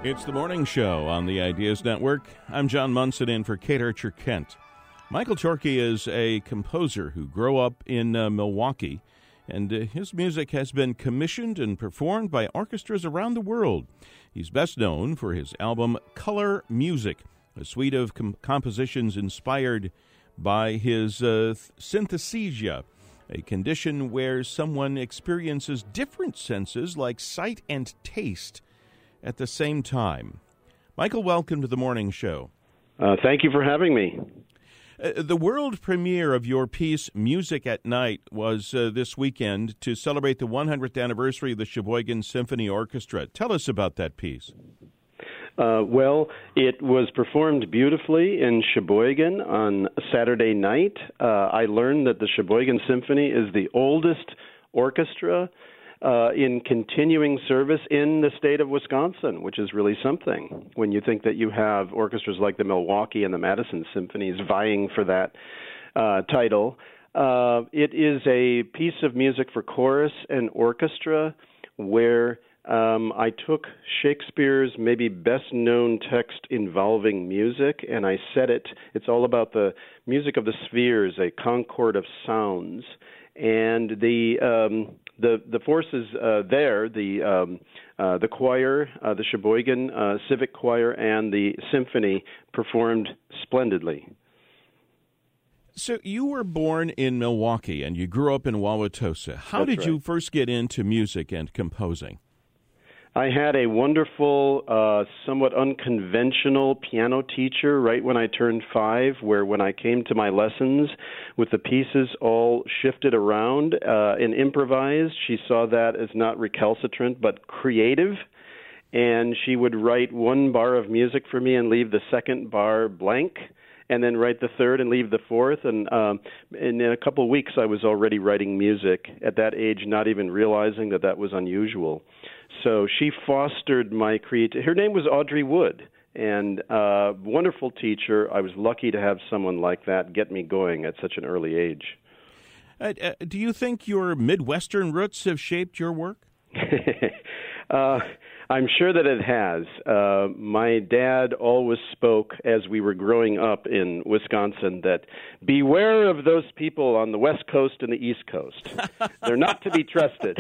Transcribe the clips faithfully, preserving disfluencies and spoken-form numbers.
It's the morning show on the Ideas Network. I'm John Munson in for Kate Archer-Kent. Michael Chorkey is a composer who grew up in uh, Milwaukee, and uh, his music has been commissioned and performed by orchestras around the world. He's best known for his album Color Music, a suite of com- compositions inspired by his uh, synesthesia, a condition where someone experiences different senses like sight and taste at the same time. Michael, welcome to the morning show. Uh, thank you for having me. Uh, the world premiere of your piece, Music at Night, was uh, this weekend to celebrate the one hundredth anniversary of the Sheboygan Symphony Orchestra. Tell us about that piece. Uh, well, it was performed beautifully in Sheboygan on Saturday night. Uh, I learned that the Sheboygan Symphony is the oldest orchestra Uh, in continuing service in the state of Wisconsin, which is really something when you think that you have orchestras like the Milwaukee and the Madison Symphonies vying for that uh, title. Uh, it is a piece of music for chorus and orchestra where um, I took Shakespeare's maybe best-known text involving music, and I set it. It's all about the music of the spheres, a concord of sounds. And the um, the the forces uh, there, the um, uh, the choir, uh, the Sheboygan uh, Civic Choir, and the symphony performed splendidly. So you were born in Milwaukee and you grew up in Wauwatosa. How That's did right. you first get into music and composing? I had a wonderful, uh, somewhat unconventional piano teacher right when I turned five, where when I came to my lessons with the pieces all shifted around uh, and improvised, she saw that as not recalcitrant but creative. And she would write one bar of music for me and leave the second bar blank, and then write the third and leave the fourth. And um, in a couple of weeks, I was already writing music at that age, not even realizing that that was unusual. So she fostered my creativity. Her name was Audrey Wood, and uh, wonderful teacher. I was lucky to have someone like that get me going at such an early age. Uh, uh, do you think your Midwestern roots have shaped your work? uh, I'm sure that it has. Uh, my dad always spoke as we were growing up in Wisconsin that beware of those people on the West Coast and the East Coast. They're not to be trusted.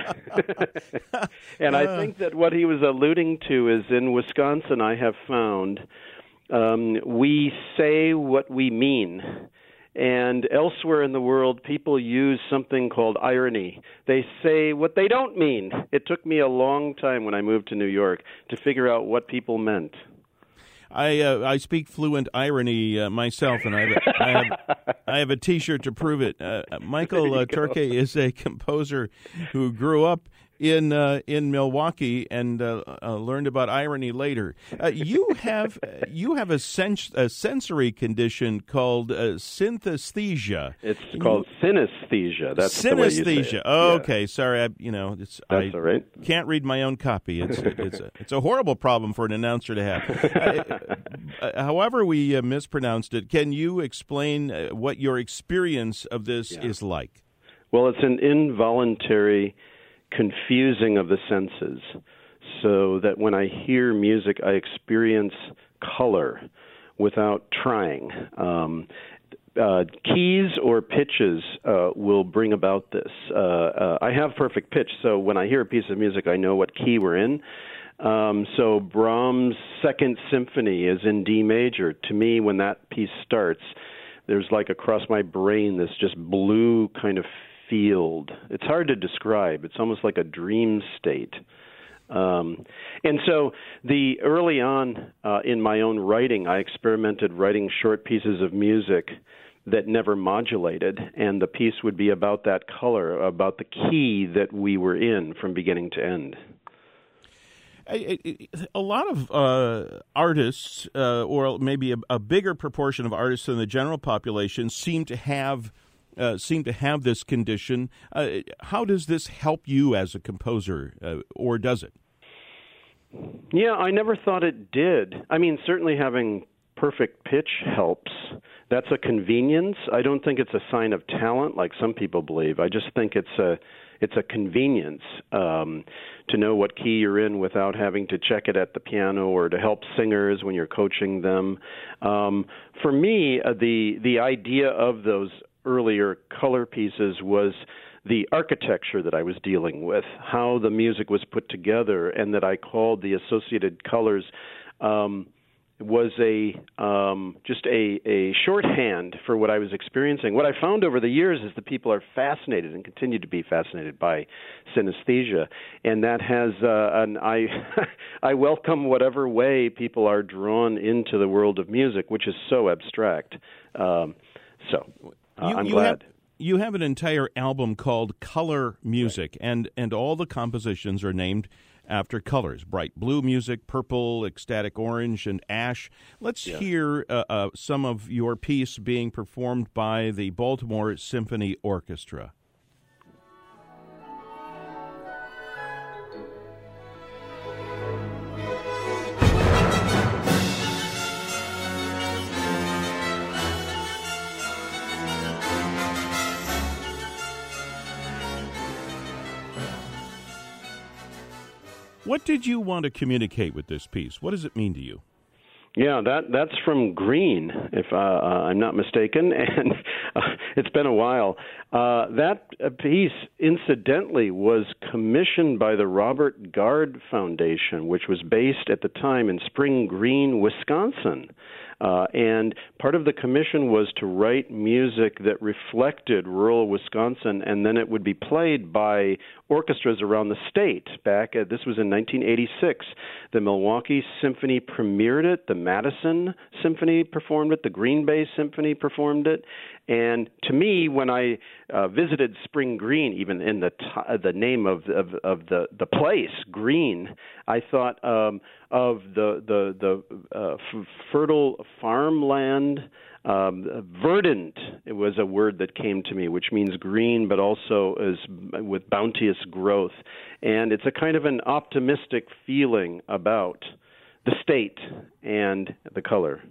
And I think that what he was alluding to is in Wisconsin, I have found um, we say what we mean. And elsewhere in the world, people use something called irony. They say what they don't mean. It took me a long time when I moved to New York to figure out what people meant. I uh, I speak fluent irony uh, myself, and I have, a, I, have, I have a T-shirt to prove it. Uh, Michael uh, Chorkey is a composer who grew up in uh, in Milwaukee and uh, uh, learned about irony later. Uh, you have you have a, sens- a sensory condition called uh, synesthesia. It's called synesthesia. That's synesthesia. the way you say it. Oh, Yeah. okay, sorry. I, you know, it's, That's I all right. can't read my own copy. It's it's a, it's a horrible problem for an announcer to have. uh, uh, however, we uh, mispronounced it. Can you explain uh, what your experience of this Yeah. is like? Well, it's an involuntary confusing of the senses, so that when I hear music, I experience color without trying. Um, uh, keys or pitches uh, will bring about this. Uh, uh, I have perfect pitch, so when I hear a piece of music, I know what key we're in. Um, so Brahms' Second Symphony is in D major. To me, when that piece starts, there's like across my brain this just blue kind of field. It's hard to describe. It's almost like a dream state. Um, and so the early on uh, in my own writing, I experimented writing short pieces of music that never modulated, and the piece would be about that color, about the key that we were in from beginning to end. A lot of uh, artists, uh, or maybe a, a bigger proportion of artists than the general population, seem to have uh, seem to have this condition. Uh, how does this help you as a composer, uh, or does it? Yeah, I never thought it did. I mean, certainly having perfect pitch helps. That's a convenience. I don't think it's a sign of talent like some people believe. I just think it's a it's a convenience um, to know what key you're in without having to check it at the piano, or to help singers when you're coaching them. Um, for me, uh, the the idea of those earlier color pieces was the architecture that I was dealing with, how the music was put together, and that I called the associated colors um, was a um, just a, a shorthand for what I was experiencing. What I found over the years is that people are fascinated and continue to be fascinated by synesthesia, and that has uh, an I I welcome whatever way people are drawn into the world of music, which is so abstract. Um, so uh, you, I'm you glad. Have, you have an entire album called Color Music, right. and and all the compositions are named after colors: bright blue music, purple, ecstatic orange, and ash. Let's yeah. hear uh, uh, some of your piece being performed by the Baltimore Symphony Orchestra. What did you want to communicate with this piece? What does it mean to you? Yeah, that that's from Green, if uh, uh, I'm not mistaken, and uh, it's been a while. Uh, that piece, incidentally, was commissioned by the Robert Gard Foundation, which was based at the time in Spring Green, Wisconsin. Uh, and part of the commission was to write music that reflected rural Wisconsin, and then it would be played by orchestras around the state. Back at, this was in nineteen eighty-six. The Milwaukee Symphony premiered it. The Madison Symphony performed it. The Green Bay Symphony performed it. And to me, when I uh, visited Spring Green, even in the t- the name of of, of the, the place, Green, I thought um, of the the the uh, f- fertile farmland. Um, verdant, it was a word that came to me, which means green, but also is with bounteous growth. And it's a kind of an optimistic feeling about the state and the color.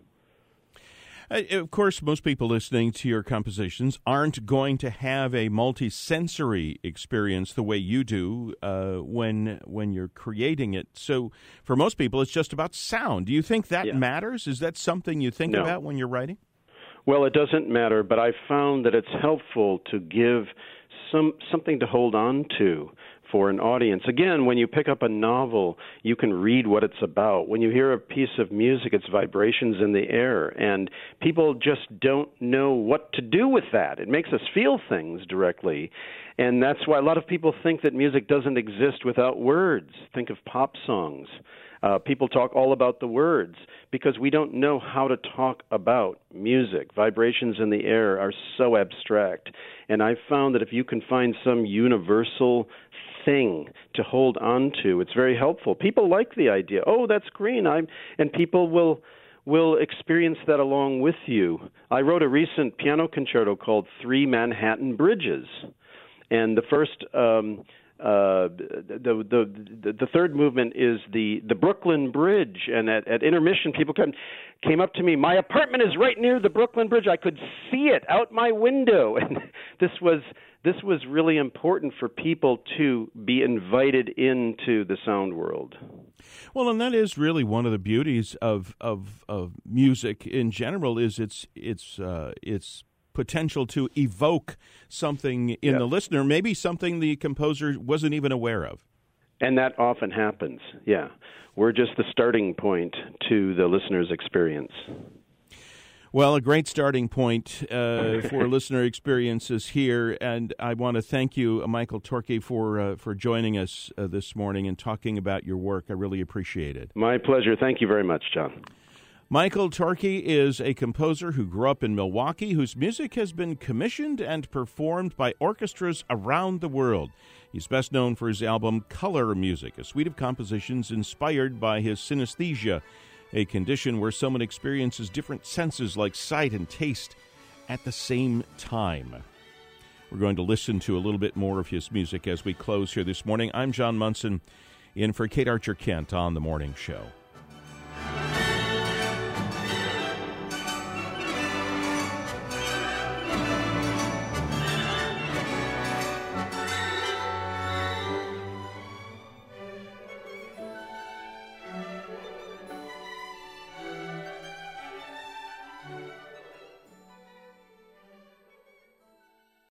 Uh, of course, most people listening to your compositions aren't going to have a multi-sensory experience the way you do uh, when when you're creating it. So for most people, it's just about sound. Do you think that yeah. matters? Is that something you think no. about when you're writing? Well, it doesn't matter, but I found that it's helpful to give some something to hold on to for an audience. Again, when you pick up a novel, you can read what it's about. When you hear a piece of music, it's vibrations in the air, and people just don't know what to do with that. It makes us feel things directly, and that's why a lot of people think that music doesn't exist without words. Think of pop songs. Uh, people talk all about the words because we don't know how to talk about music. Vibrations in the air are so abstract. And I've found that if you can find some universal thing to hold on to, it's very helpful. People like the idea, oh, that's green, I'm, and people will will experience that along with you. I wrote a recent piano concerto called Three Manhattan Bridges. And the first... Um, Uh, the, the the the third movement is the, the Brooklyn Bridge, and at, at intermission, people came came up to me. My apartment is right near the Brooklyn Bridge. I could see it out my window, and this was this was really important for people to be invited into the sound world. Well, and that is really one of the beauties of of, of music in general. Is it's it's uh, it's potential to evoke something in yep. the listener, maybe something the composer wasn't even aware of. And that often happens, yeah. We're just the starting point to the listener's experience. Well, a great starting point uh, for listener experiences here, and I want to thank you, Michael Torke, for uh, for joining us uh, this morning and talking about your work. I really appreciate it. My pleasure. Thank you very much, John. Michael Torke is a composer who grew up in Milwaukee, whose music has been commissioned and performed by orchestras around the world. He's best known for his album Color Music, a suite of compositions inspired by his synesthesia, a condition where someone experiences different senses like sight and taste at the same time. We're going to listen to a little bit more of his music as we close here this morning. I'm John Munson, in for Kate Archer Kent on The Morning Show.